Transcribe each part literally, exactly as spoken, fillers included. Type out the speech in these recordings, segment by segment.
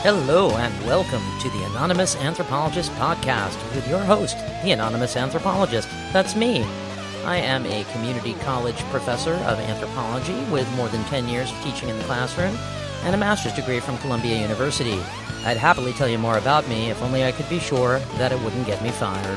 Hello and welcome to the Anonymous Anthropologist podcast with your host, the Anonymous Anthropologist. That's me. I am a community college professor of anthropology with more than ten years of teaching in the classroom and a master's degree from Columbia University. I'd happily tell you more about me if only I could be sure that it wouldn't get me fired.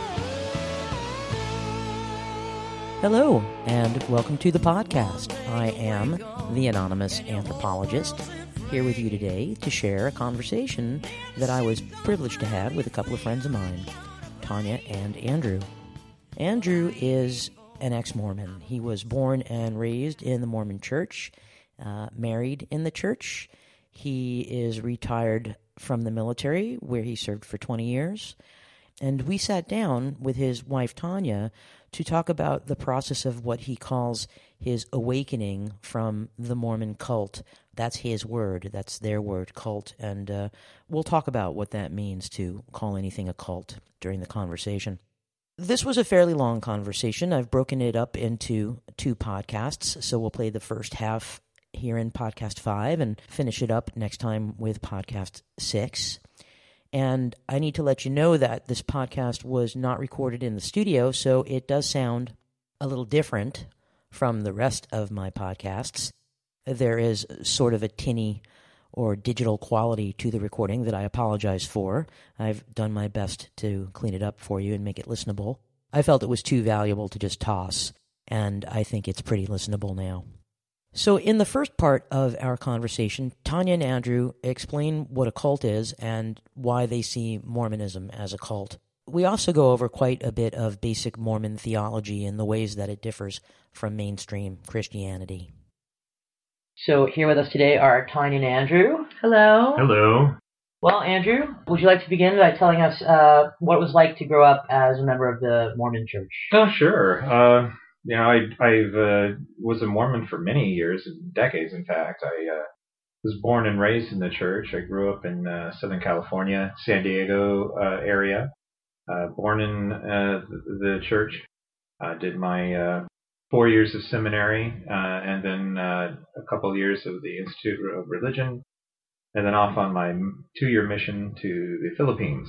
Hello and welcome to the podcast. I am the Anonymous Anthropologist, here with you today to share a conversation that I was privileged to have with a couple of friends of mine, Tanya and Andrew. Andrew is an ex-Mormon. He was born and raised in the Mormon Church, uh, married in the church. He is retired from the military, where he served for twenty years. And we sat down with his wife, Tanya, to talk about the process of what he calls his awakening from the Mormon cult. That's his word. That's their word, cult. And uh, we'll talk about what that means to call anything a cult during the conversation. This was a fairly long conversation. I've broken it up into two podcasts, so we'll play the first half here in podcast five and finish it up next time with podcast six. And I need to let you know that this podcast was not recorded in the studio, so it does sound a little different from the rest of my podcasts. There is sort of a tinny or digital quality to the recording that I apologize for. I've done my best to clean it up for you and make it listenable. I felt it was too valuable to just toss, and I think it's pretty listenable now. So in the first part of our conversation, Tanya and Andrew explain what a cult is and why they see Mormonism as a cult. We also go over quite a bit of basic Mormon theology and the ways that it differs from mainstream Christianity. So here with us today are Tanya and Andrew. Hello. Hello. Well, Andrew, would you like to begin by telling us uh, what it was like to grow up as a member of the Mormon Church? Oh, sure. Uh, you know, I I've uh, was a Mormon for many years, decades, in fact. I uh, was born and raised in the church. I grew up in uh, Southern California, San Diego uh, area. Uh, born in uh, the church. Uh, did my uh, four years of seminary, uh, and then uh, a couple of years of the Institute of Religion, and then off on my two-year mission to the Philippines.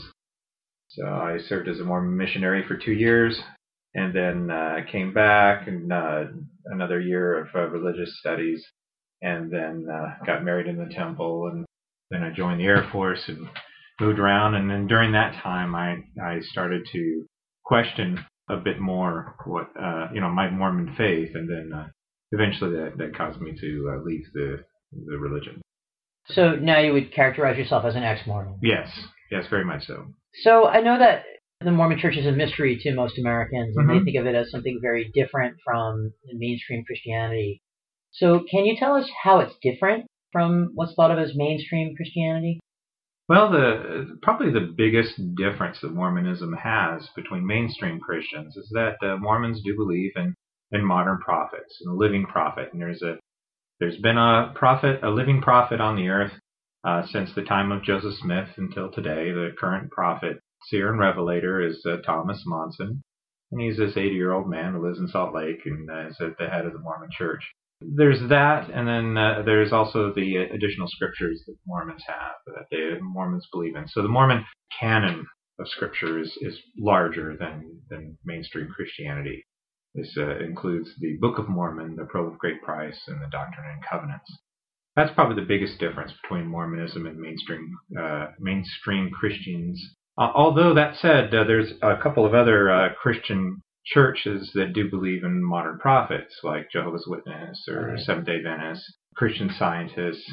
So I served as a Mormon missionary for two years, and then uh, came back and uh, another year of uh, religious studies, and then uh, got married in the temple, and then I joined the Air Force and moved around, and then during that time I I started to question a bit more what uh, you know my Mormon faith, and then uh, eventually that, that caused me to uh, leave the the religion. So now you would characterize yourself as an ex-Mormon? Yes, yes, very much so. So I know that the Mormon Church is a mystery to most Americans, and Mm-hmm. they think of it as something very different from mainstream Christianity. So can you tell us how it's different from what's thought of as mainstream Christianity? Well, the probably the biggest difference that Mormonism has between mainstream Christians is that uh, Mormons do believe in, in modern prophets, in a living prophet, and there's a there's been a prophet, a living prophet on the earth uh, since the time of Joseph Smith until today. The current prophet, seer, and revelator is uh, Thomas Monson, and he's this eighty-year-old man who lives in Salt Lake and uh, is at the head of the Mormon Church. There's that, and then uh, there's also the additional scriptures that Mormons have, that the Mormons believe in. So the Mormon canon of scripture is, is larger than, than mainstream Christianity. This uh, includes the Book of Mormon, the Pearl of Great Price, and the Doctrine and Covenants. That's probably the biggest difference between Mormonism and mainstream uh, mainstream Christians. Uh, although that said, uh, there's a couple of other uh, Christian churches that do believe in modern prophets, like Jehovah's Witness or Right. Seventh-day Adventists, Christian Scientists.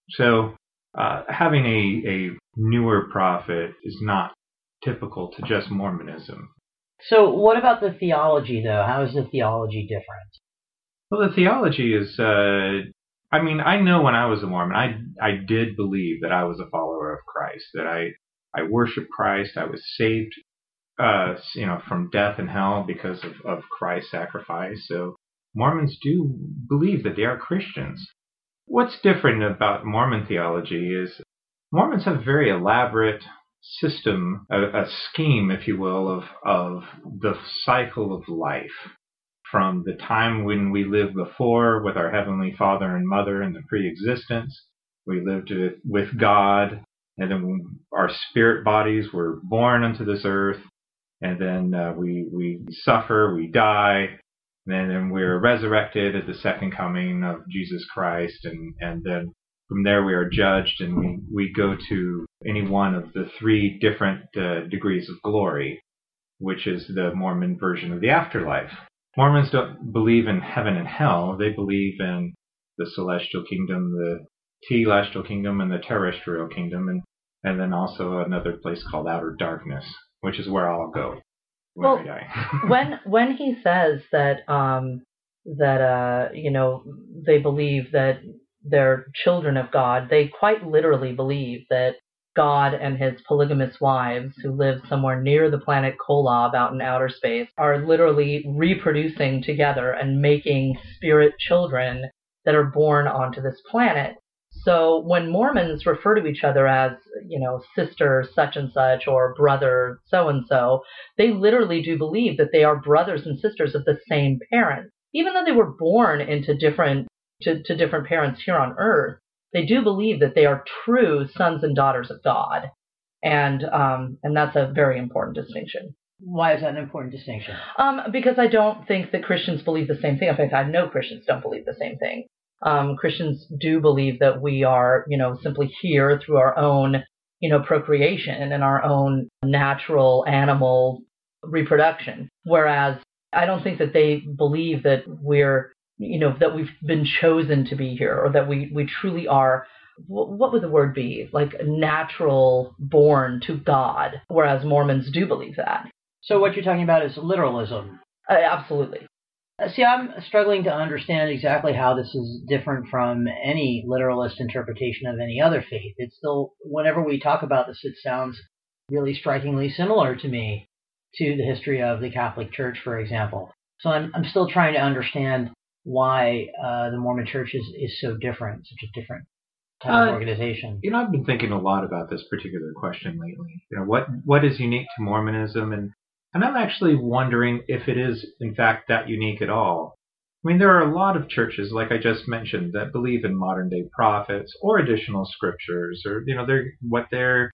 So uh, having a, a newer prophet is not typical to just Mormonism. So what about the theology, though? How is the theology different? Well, the theology is, uh, I mean, I know when I was a Mormon, I, I did believe that I was a follower of Christ, that I, I worshiped Christ, I was saved Uh, you know, from death and hell because of, of Christ's sacrifice. So Mormons do believe that they are Christians. What's different about Mormon theology is Mormons have a very elaborate system, a, a scheme, if you will, of, of the cycle of life. From the time when we lived before with our Heavenly Father and Mother in the pre-existence, we lived with God and then our spirit bodies were born onto this earth, and then uh, we we suffer, we die, and then we're resurrected at the second coming of Jesus Christ, and, and then from there we are judged, and we, we go to any one of the three different uh, degrees of glory, which is the Mormon version of the afterlife. Mormons don't believe in heaven and hell. They believe in the celestial kingdom, the telestial kingdom, and the terrestrial kingdom, and, and then also another place called outer darkness, which is where I'll go when well, I die. when when he says that um, that uh, you know they believe that they're children of God, they quite literally believe that God and his polygamous wives, who live somewhere near the planet Kolob out in outer space, are literally reproducing together and making spirit children that are born onto this planet. So when Mormons refer to each other as, you know, sister such and such or brother so and so, they literally do believe that they are brothers and sisters of the same parents. Even though they were born into different to, to different parents here on Earth, they do believe that they are true sons and daughters of God, and um, and that's a very important distinction. Why is that an important distinction? Um, because I don't think that Christians believe the same thing. In fact, I know Christians don't believe the same thing. Um, Christians do believe that we are, you know, simply here through our own, you know, procreation and our own natural animal reproduction. Whereas I don't think that they believe that we're, you know, that we've been chosen to be here, or that we, we truly are, what would the word be? Like natural born to God, whereas Mormons do believe that. So what you're talking about is literalism. Uh, absolutely. Uh, see, I'm struggling to understand exactly how this is different from any literalist interpretation of any other faith. It's still, whenever we talk about this, it sounds really strikingly similar to me to the history of the Catholic Church, for example. So I'm, I'm still trying to understand why uh, the Mormon Church is, is so different, such a different type uh, of organization. You know, I've been thinking a lot about this particular question lately. You know, what what is unique to Mormonism, and and I'm actually wondering if it is in fact that unique at all. I mean, there are a lot of churches, like I just mentioned, that believe in modern day prophets or additional scriptures, or you know, their what their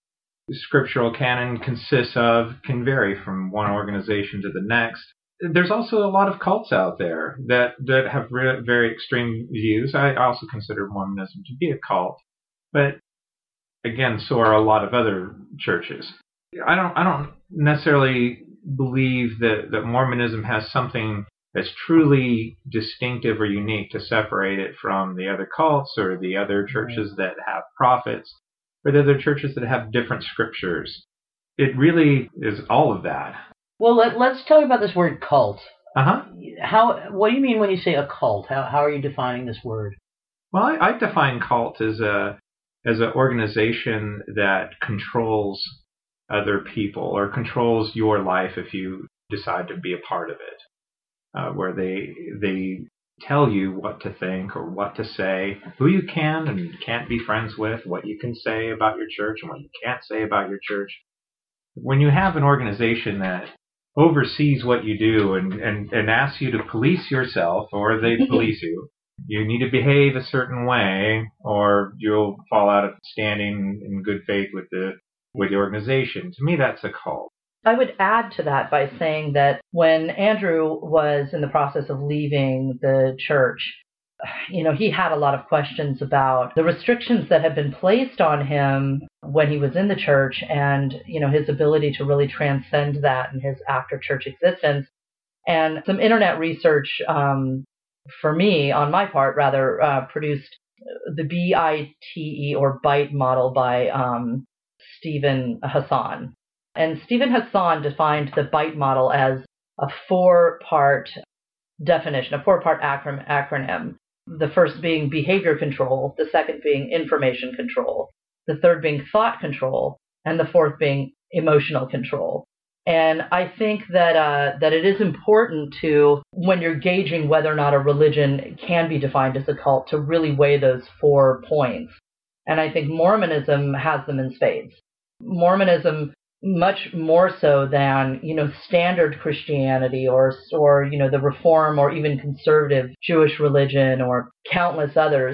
scriptural canon consists of can vary from one organization to the next. There's also a lot of cults out there that, that have re- very extreme views. I also consider Mormonism to be a cult, but again, so are a lot of other churches. I don't I don't necessarily believe that, that Mormonism has something that's truly distinctive or unique to separate it from the other cults or the other churches that have prophets or the other churches that have different scriptures. It really is all of that. Well, let, let's talk about this word cult. Uh-huh. How? What do you mean when you say a cult? How how are you defining this word? Well, I, I define cult as a as an organization that controls other people or controls your life if you decide to be a part of it, uh, where they they tell you what to think or what to say, who you can and can't be friends with, what you can say about your church and what you can't say about your church. When you have an organization that oversees what you do and, and, and asks you to police yourself, or they police you, you need to behave a certain way or you'll fall out of standing in good faith with the with the organization. To me, that's a cult. I would add to that by saying that when Andrew was in the process of leaving the church, you know, he had a lot of questions about the restrictions that had been placed on him when he was in the church and, you know, his ability to really transcend that in his after-church existence. And some internet research, um, for me, on my part, rather, uh, produced the B I T E or BITE model by um, Stephen Hassan. And Stephen Hassan defined the BITE model as a four-part definition, a four-part acron- acronym. The first being behavior control, the second being information control, the third being thought control, and the fourth being emotional control. And I think that uh, that it is important to, when you're gauging whether or not a religion can be defined as a cult, to really weigh those four points. And I think Mormonism has them in spades. Mormonism, much more so than, you know, standard Christianity or, or, you know, the Reform or even conservative Jewish religion or countless others,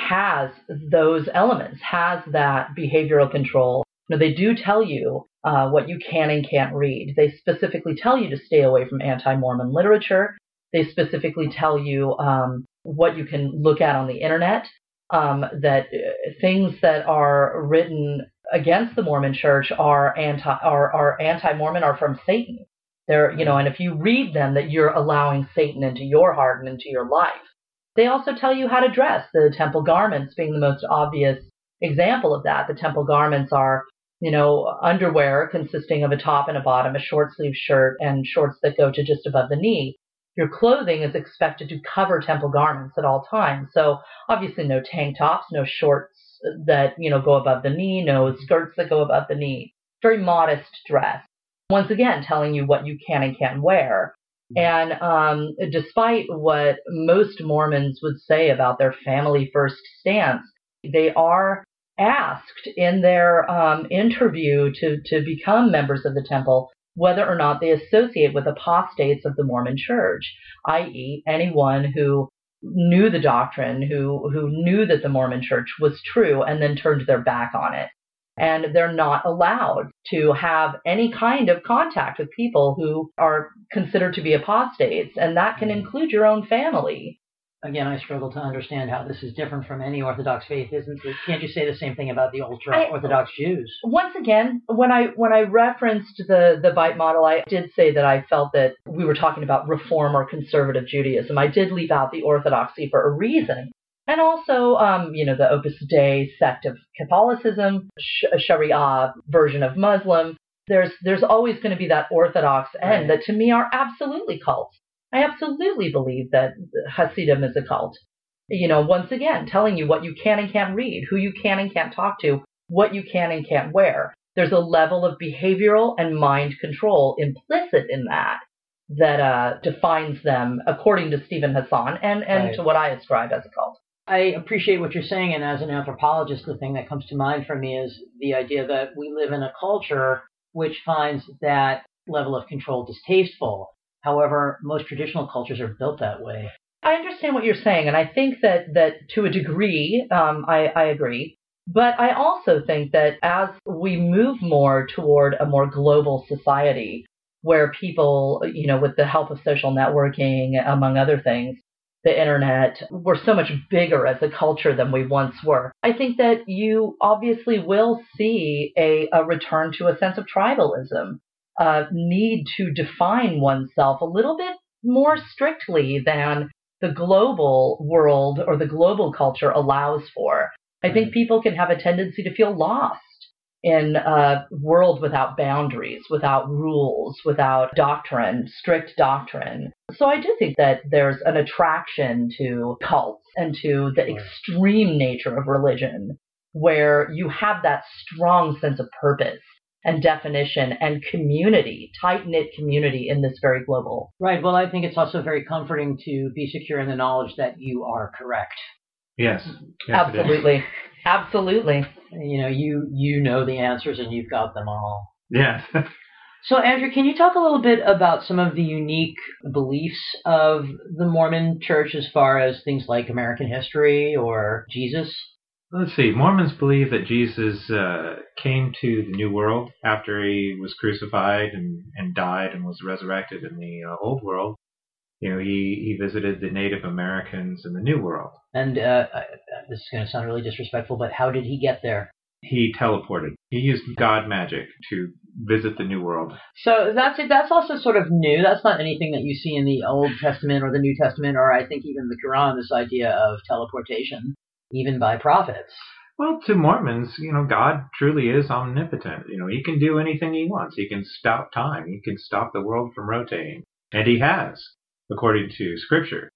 has those elements, has that behavioral control. You know, they do tell you uh, what you can and can't read. They specifically tell you to stay away from anti-Mormon literature. They specifically tell you um, what you can look at on the internet, um, that uh, things that are written against the Mormon Church are anti are, are anti-Mormon, are from Satan. They're, you know, and if you read them, that you're allowing Satan into your heart and into your life. They also tell you how to dress, the temple garments being the most obvious example of that. The temple garments are, you know, underwear consisting of a top and a bottom, a short sleeve shirt, and shorts that go to just above the knee. Your clothing is expected to cover temple garments at all times. So obviously no tank tops, no shorts that, you know, go above the knee, no skirts that go above the knee. Very modest dress. Once again, telling you what you can and can't wear. And um, despite what most Mormons would say about their family first stance, they are asked in their um, interview to, to become members of the temple whether or not they associate with apostates of the Mormon Church, that is anyone who knew the doctrine, who, who knew that the Mormon Church was true and then turned their back on it. And they're not allowed to have any kind of contact with people who are considered to be apostates, and that can include your own family. Again, I struggle to understand how this is different from any Orthodox faith, isn't it? Can't you say the same thing about the ultra-Orthodox Jews? Once again, when I when I referenced the, the Veit model, I did say that I felt that we were talking about Reform or conservative Judaism. I did leave out the Orthodoxy for a reason. And also, um, you know, the Opus Dei sect of Catholicism, sh- Sharia version of Muslim. There's there's always going to be that Orthodox end that to me are absolutely cults. I absolutely believe that Hasidim is a cult. You know, once again, telling you what you can and can't read, who you can and can't talk to, what you can and can't wear. There's a level of behavioral and mind control implicit in that that uh, defines them, according to Stephen Hassan, and, and right. to what I ascribe as a cult. I appreciate what you're saying, and as an anthropologist, the thing that comes to mind for me is the idea that we live in a culture which finds that level of control distasteful. However, most traditional cultures are built that way. I understand what you're saying, and I think that, that to a degree, um, I, I agree. But I also think that as we move more toward a more global society, where people, you know, with the help of social networking, among other things, the internet, we're so much bigger as a culture than we once were. I think that you obviously will see a, a return to a sense of tribalism, a need to define oneself a little bit more strictly than the global world or the global culture allows for. I think people can have a tendency to feel lost in a world without boundaries, without rules, without doctrine, strict doctrine. So I do think that there's an attraction to cults and to the extreme nature of religion, where you have that strong sense of purpose and definition and community, tight-knit community in this very global. Right. Well, I think it's also very comforting to be secure in the knowledge that you are correct. Yes. yes Absolutely. Absolutely. You know, you you know the answers and you've got them all. Yes. So, Andrew, can you talk a little bit about some of the unique beliefs of the Mormon Church as far as things like American history or Jesus? Let's see. Mormons believe that Jesus uh, came to the New World after he was crucified and, and died and was resurrected in the uh, Old World. You know, he, he visited the Native Americans in the New World. And uh, this is going to sound really disrespectful, but how did he get there? He teleported. He used God magic to visit the New World. So that's that's also sort of new. That's not anything that you see in the Old Testament or the New Testament, or I think even the Quran, this idea of teleportation, even by prophets. Well, to Mormons, you know, God truly is omnipotent. You know, he can do anything he wants. He can stop time. He can stop the world from rotating. And he has, according to Scripture.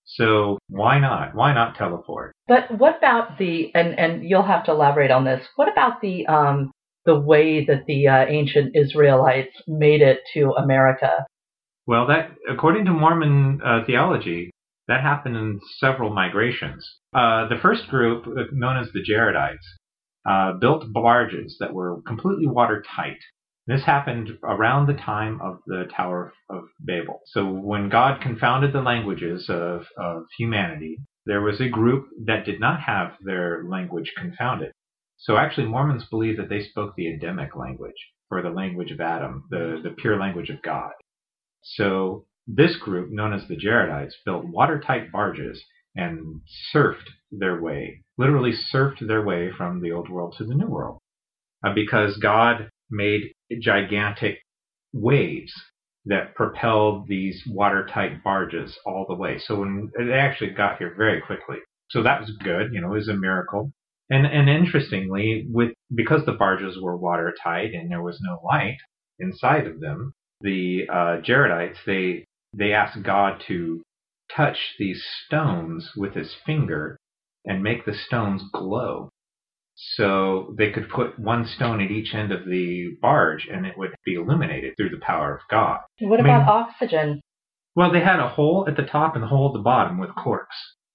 So why not? Why not teleport? But what about the, and, and you'll have to elaborate on this, what about the um, the way that the uh, ancient Israelites made it to America? Well, that according to Mormon uh, theology, that happened in several migrations. Uh, the first group, known as the Jaredites, uh, built barges that were completely watertight. This happened around the time of the Tower of Babel. So when God confounded the languages of, of humanity, there was a group that did not have their language confounded. So actually Mormons believe that they spoke the Adamic language, or the language of Adam, the, the pure language of God. So this group, known as the Jaredites, built watertight barges and surfed their way, literally surfed their way from the old world to the new world, uh, because God made gigantic waves that propelled these watertight barges all the way. So when they actually got here very quickly. So that was good, you know, it was a miracle. And and interestingly, with because the barges were watertight and there was no light inside of them, the uh, Jaredites, they they asked God to touch these stones with his finger and make the stones glow. So they could put one stone at each end of the barge and it would be illuminated through the power of God. What I mean, about oxygen? Well, they had a hole at the top and a hole at the bottom with corks.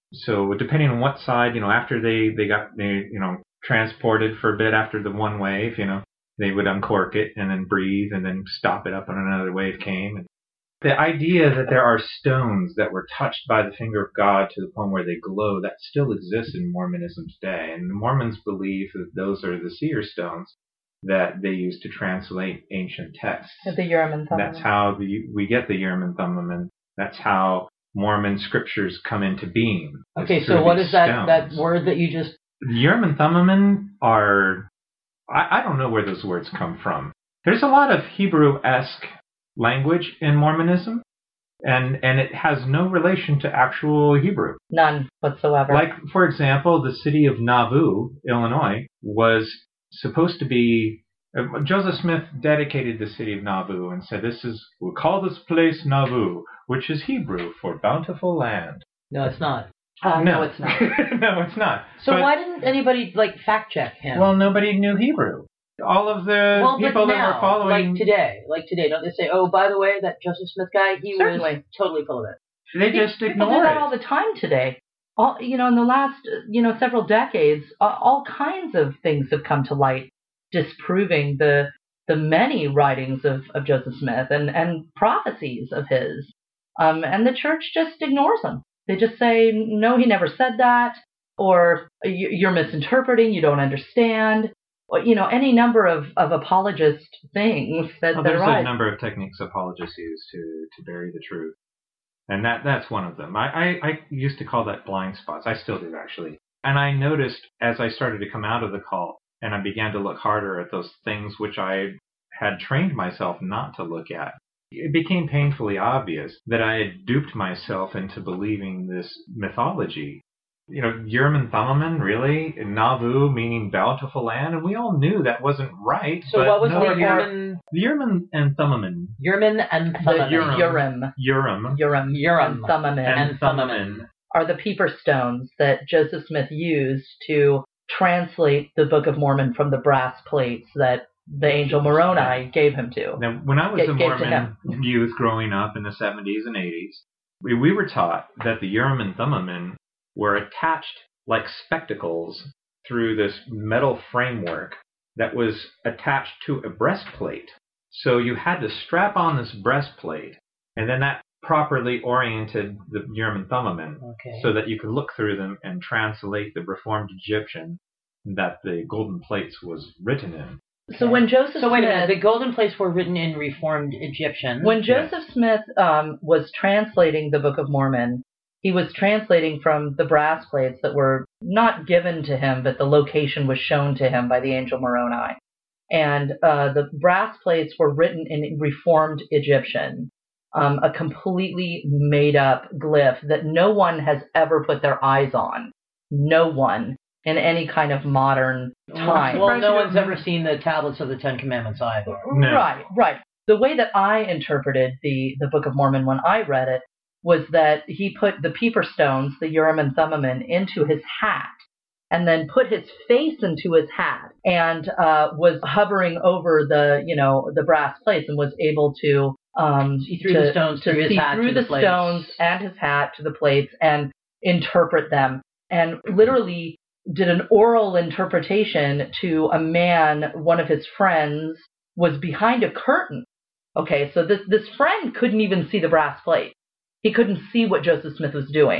So depending on what side, you know, after they, they got, they, you know, transported for a bit after the one wave, you know, they would uncork it and then breathe and then stop it up when another wave came. And the idea that there are stones that were touched by the finger of God to the point where they glow, that still exists in Mormonism today. And the Mormons believe that those are the seer stones that they use to translate ancient texts. The Urim and Thummim. That's how the, we get the Urim and Thummim, and that's how Mormon scriptures come into being. Okay, so what is that, that word that you just... The Urim and Thummim are... I, I don't know where those words come from. There's a lot of Hebrew-esque language in Mormonism, and, and it has no relation to actual Hebrew. None whatsoever. Like, for example, the city of Nauvoo, Illinois, was supposed to be... Uh, Joseph Smith dedicated the city of Nauvoo and said, "This is, we'll call this place Nauvoo, which is Hebrew for bountiful land." No, it's not. Uh, no. no, it's not. No, it's not. So but, why didn't anybody, like, fact-check him? Well, nobody knew Hebrew. All of the well, people but that now, were following... like today, like today, don't they say, oh, by the way, that Joseph Smith guy, he Certainly. was totally full of it. They just People ignore do that it. all the time today. All, you know, in the last, you know, several decades, uh, all kinds of things have come to light disproving the the many writings of, of Joseph Smith and, and prophecies of his. Um, and the church just ignores them. They just say, no, he never said that, or you're misinterpreting, you don't understand, or, you know, any number of, of apologist things that, well, that there's arise. a number of techniques apologists use to, to bury the truth. And that that's one of them. I, I, I used to call that blind spots. I still do, actually. And I noticed as I started to come out of the cult and I began to look harder at those things which I had trained myself not to look at, it became painfully obvious that I had duped myself into believing this mythology. You know, Urim and Thummim, really? Nauvoo, meaning bountiful land? And we all knew that wasn't right. So but what was no, the Urim? The Urim and Thummim. Urim and Thummim. Urim. Urim. Urim. Urim. Urim. And Thummim. And Thummim are the peeper stones that Joseph Smith used to translate the Book of Mormon from the brass plates that the angel Moroni gave him to. Now, when I was G- a Mormon youth growing up in the seventies and eighties, we, we were taught that the Urim and Thummim were attached like spectacles through this metal framework that was attached to a breastplate. So you had to strap on this breastplate, and then that properly oriented the Urim and Thummim okay. so that you could look through them and translate the Reformed Egyptian that the golden plates was written in. So when Joseph so wait Smith, a minute, the golden plates were written in Reformed Egyptian. When Joseph yes. Smith um, was translating the Book of Mormon, he was translating from the brass plates that were not given to him, but the location was shown to him by the angel Moroni. And uh, the brass plates were written in Reformed Egyptian, um, a completely made-up glyph that no one has ever put their eyes on. No one. In any kind of modern time. Well, no one's ever seen the tablets of the Ten Commandments either. No. Right, right. The way that I interpreted the, the Book of Mormon when I read it was that he put the peeper stones, the Urim and Thummim, into his hat, and then put his face into his hat, and uh, was hovering over the, you know, the brass plates, and was able to um, see through to, the stones, to through see his hat through to the, the plates. stones and his hat to the plates, and interpret them, and literally did an oral interpretation to a man, one of his friends, was behind a curtain. Okay, so this, this friend couldn't even see the brass plate. He couldn't see what Joseph Smith was doing.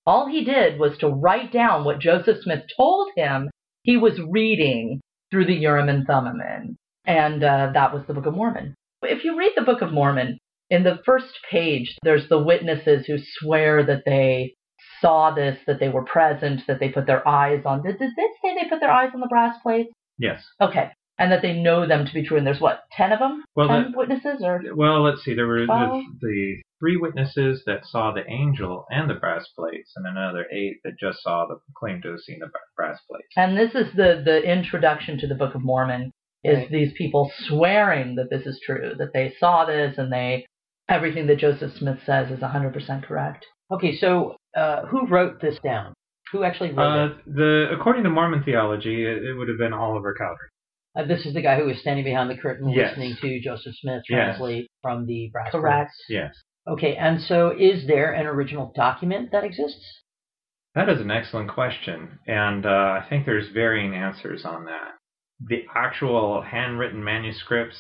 All he did was to write down what Joseph Smith told him he was reading through the Urim and Thummim. And uh, that was the Book of Mormon. If you read the Book of Mormon, in the first page, there's the witnesses who swear that they saw this, that they were present, that they put their eyes on. Did, did they say they put their eyes on the brass plates? Yes. Okay. And that they know them to be true. And there's what, ten of them? Well, ten the, witnesses? Or well, let's see. There were the, the three witnesses that saw the angel and the brass plates, and another eight that just saw the claimed to have seen the brass plates. And this is the, the introduction to the Book of Mormon, is Right. these people swearing that this is true, that they saw this, and they everything that Joseph Smith says is one hundred percent correct. Okay, so uh, who wrote this down? Who actually wrote Uh, it? the according to Mormon theology, it, it would have been Oliver Cowdery. Uh, this is the guy who was standing behind the curtain Yes. listening to Joseph Smith Yes. translate from the brass Correct. plates. Yes. Okay, and so is there an original document that exists? That is an excellent question, and uh, I think there's varying answers on that. The actual handwritten manuscripts,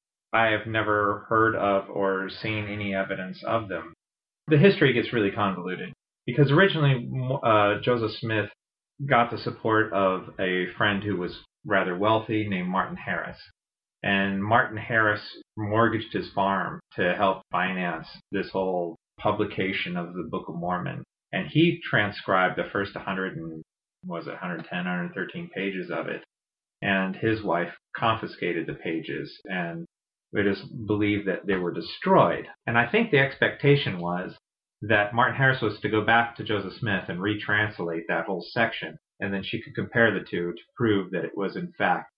I have never heard of or seen any evidence of them. The history gets really convoluted, because originally uh, Joseph Smith got the support of a friend who was rather wealthy named Martin Harris. And Martin Harris mortgaged his farm to help finance this whole publication of the Book of Mormon. And he transcribed the first one hundred and, was it one hundred ten, one hundred thirteen pages of it. And his wife confiscated the pages, and it is believed that they were destroyed. And I think the expectation was that Martin Harris was to go back to Joseph Smith and retranslate that whole section, and then she could compare the two to prove that it was in fact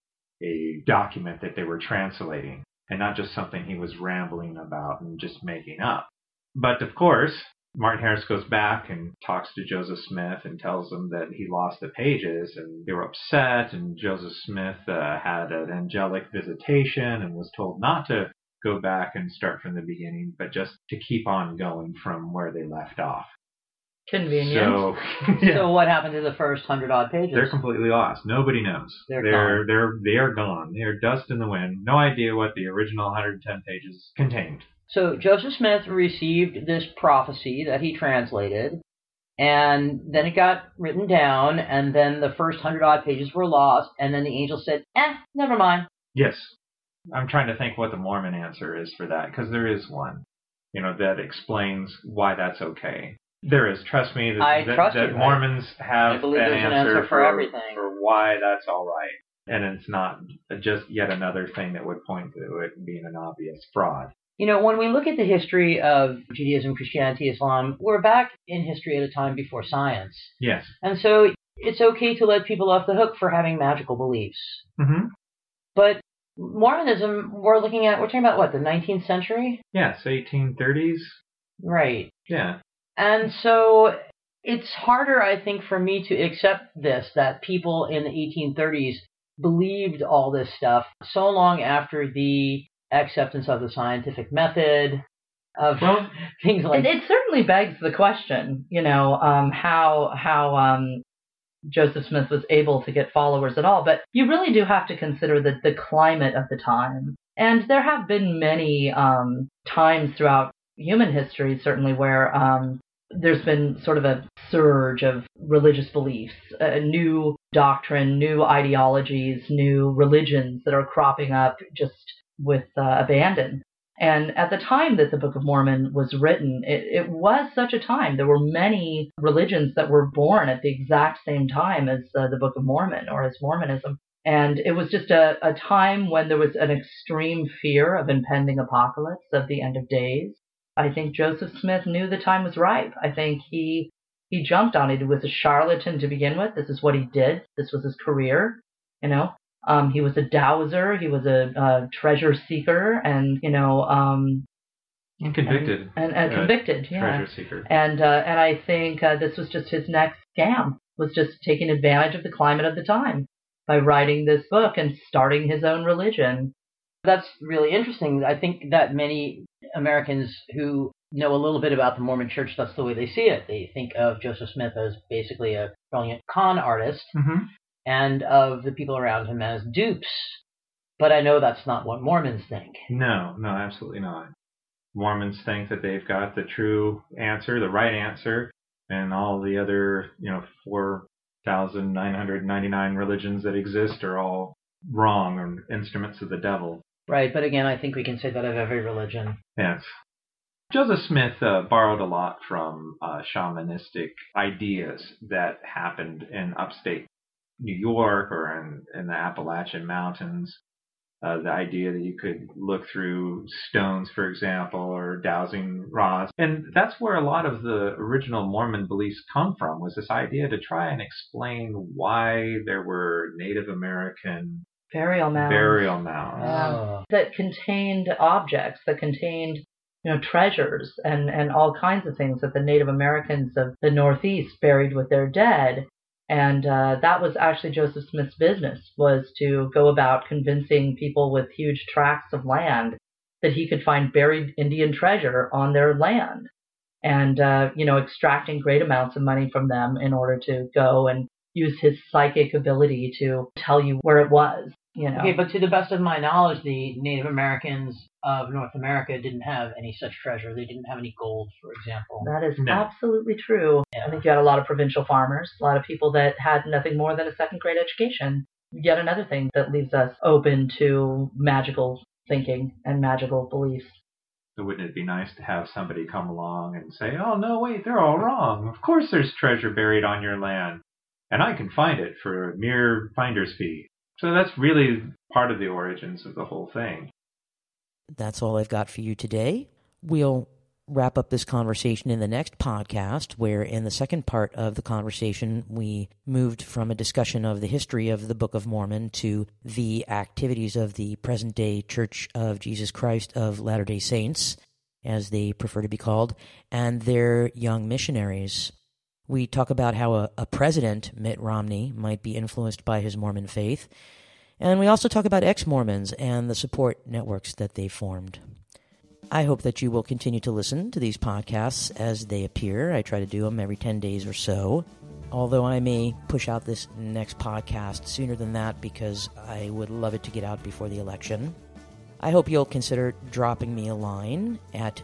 a document that they were translating, and not just something he was rambling about and just making up. But of course, Martin Harris goes back and talks to Joseph Smith and tells him that he lost the pages, and they were upset, and Joseph Smith uh, had an angelic visitation and was told not to go back and start from the beginning, but just to keep on going from where they left off. Convenient. So, yeah. So what happened to the first hundred odd pages? They're completely lost. Nobody knows. They're they're gone. they're they are gone. They are dust in the wind. No idea what the original one hundred ten pages contained. So Joseph Smith received this prophecy that he translated, and then it got written down, and then the first hundred odd pages were lost, and then the angel said, eh, never mind. Yes. I'm trying to think what the Mormon answer is for that, because there is one, you know, that explains why that's okay. There is. Trust me, that, I that, trust that you. Mormons have I believe an there's an answer, answer for everything. for why that's all right. And it's not just yet another thing that would point to it being an obvious fraud. You know, when we look at the history of Judaism, Christianity, Islam, we're back in history at a time before science. Yes. And so it's okay to let people off the hook for having magical beliefs. Mm-hmm. But Mormonism, we're looking at, we're talking about what, the nineteenth century? Yes, eighteen thirties. Right. Yeah. And so it's harder, I think, for me to accept this, that people in the eighteen thirties believed all this stuff so long after the acceptance of the scientific method, of Well, things like It, it certainly begs the question, you know, um, how how um, Joseph Smith was able to get followers at all. But you really do have to consider the, the climate of the time. And there have been many um, times throughout human history, certainly, where um, there's been sort of a surge of religious beliefs, a new doctrine, new ideologies, new religions that are cropping up just with uh, abandon. And at the time that the Book of Mormon was written, it, it was such a time. There were many religions that were born at the exact same time as uh, the Book of Mormon or as Mormonism. And it was just a, a time when there was an extreme fear of impending apocalypse, of the end of days. I think Joseph Smith knew the time was ripe. I think he he jumped on it. He was a charlatan to begin with. This is what he did. This was his career, you know. Um, he was a dowser. He was a, a treasure seeker, and you know, um, and convicted. and, and, and uh, convicted, yeah. Treasure seeker. And uh, and I think uh, this was just his next scam. Was just taking advantage of the climate of the time by writing this book and starting his own religion. That's really interesting. I think that many Americans who know a little bit about the Mormon Church, that's the way they see it. They think of Joseph Smith as basically a brilliant con artist, Mm-hmm. and of the people around him as dupes. But I know that's not what Mormons think. No, no, absolutely not. Mormons think that they've got the true answer, the right answer, and all the other, you know, four thousand nine hundred ninety-nine religions that exist are all wrong or instruments of the devil. Right, but again, I think we can say that of every religion. Yes. Joseph Smith uh, borrowed a lot from uh, shamanistic ideas that happened in upstate New York or in, in the Appalachian Mountains. Uh, the idea that you could look through stones, for example, or dowsing rods. And that's where a lot of the original Mormon beliefs come from, was this idea to try and explain why there were Native American burial mounds, burial mounds. Oh. that contained objects, that contained you know, treasures and, and all kinds of things that the Native Americans of the Northeast buried with their dead. And uh, that was actually Joseph Smith's business, was to go about convincing people with huge tracts of land that he could find buried Indian treasure on their land, and, uh, you know, extracting great amounts of money from them in order to go and use his psychic ability to tell you where it was. You know. Okay, but to the best of my knowledge, the Native Americans of North America didn't have any such treasure. They didn't have any gold, for example. That is No. absolutely true. Yeah. I think you had a lot of provincial farmers, a lot of people that had nothing more than a second grade education. Yet another thing that leaves us open to magical thinking and magical beliefs. So wouldn't it be nice to have somebody come along and say, oh, no, wait, they're all wrong. Of course there's treasure buried on your land, and I can find it for a mere finder's fee. So that's really part of the origins of the whole thing. That's all I've got for you today. We'll wrap up this conversation in the next podcast, where in the second part of the conversation, we moved from a discussion of the history of the Book of Mormon to the activities of the present-day Church of Jesus Christ of Latter-day Saints, as they prefer to be called, and their young missionaries. We talk about how a, a president, Mitt Romney, might be influenced by his Mormon faith. And we also talk about ex-Mormons and the support networks that they formed. I hope that you will continue to listen to these podcasts as they appear. I try to do them every ten days or so, although I may push out this next podcast sooner than that because I would love it to get out before the election. I hope you'll consider dropping me a line at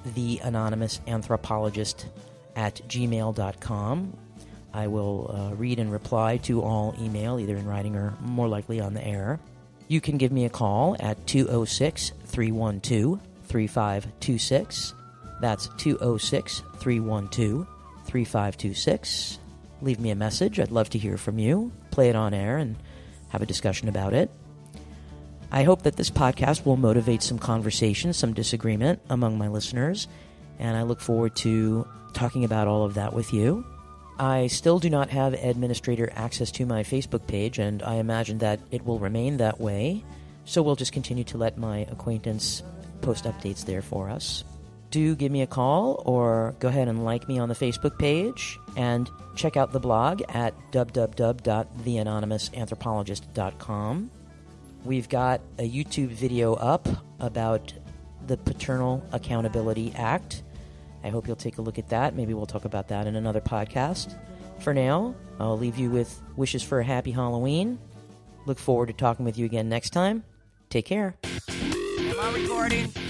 theanonymousanthropologist at gmail dot com. I will uh, read and reply to all email, either in writing or more likely on the air. You can give me a call at two oh six, three one two, three five two six. That's two oh six, three one two, three five two six. Leave me a message. I'd love to hear from you. Play it on air and have a discussion about it. I hope that this podcast will motivate some conversation, some disagreement among my listeners, and I look forward to talking about all of that with you. I still do not have administrator access to my Facebook page, and I imagine that it will remain that way, so we'll just continue to let my acquaintance post updates there for us. Do give me a call or go ahead and like me on the Facebook page, and check out the blog at w w w dot the anonymous anthropologist dot com. We've got a YouTube video up about the Paternal Accountability Act. I hope you'll take a look at that. Maybe we'll talk about that in another podcast. For now, I'll leave you with wishes for a happy Halloween. Look forward to talking with you again next time. Take care. Am I recording?